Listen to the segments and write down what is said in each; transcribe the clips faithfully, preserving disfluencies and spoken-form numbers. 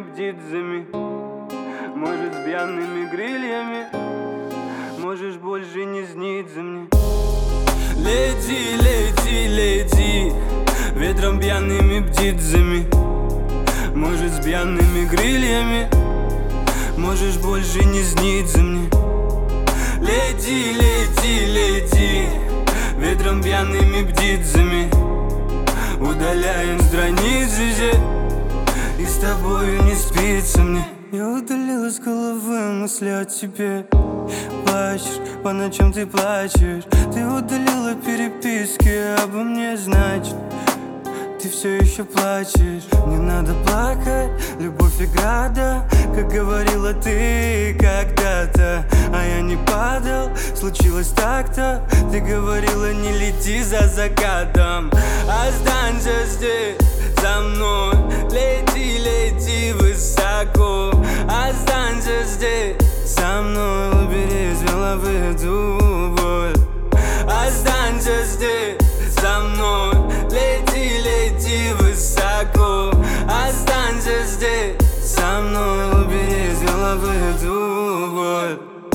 птицами, может, с пьяными крыльями. Можешь больше не сниться мне. Лети, лети, лети, ветром пьяными птицами, может, с пьяными крыльями. Можешь больше не сниться мне. Лети, лети, лети, ветром пьяными птицами, удаляем страницы же, и с тобою не спится мне. Я удалил из головы мысли о тебе. Плачешь, по ночам ты плачешь. Ты удалила переписки обо мне, значит ты все еще плачешь. Не надо плакать, любовь игра, да, как говорила ты когда-то. А я не падал, случилось так-то. Ты говорила, не лети за закатом, останься здесь со мной. Лети, лети высоко, останься здесь со мной. Убери из головы эту боль, останься здесь со мной. Лети, лети высоко, останься здесь со мной. Убери из головы эту боль.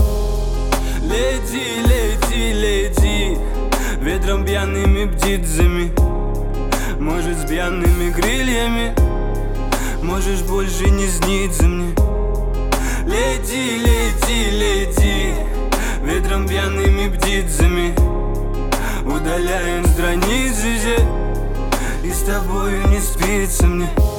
Лети, лети, лети, ветром пьяными птицами, может, с пьяными крыльями. Можешь больше не сниться мне. Лети, лети, лети, ветром пьяными птицами, удаляем страницы же, и с тобою не спится мне.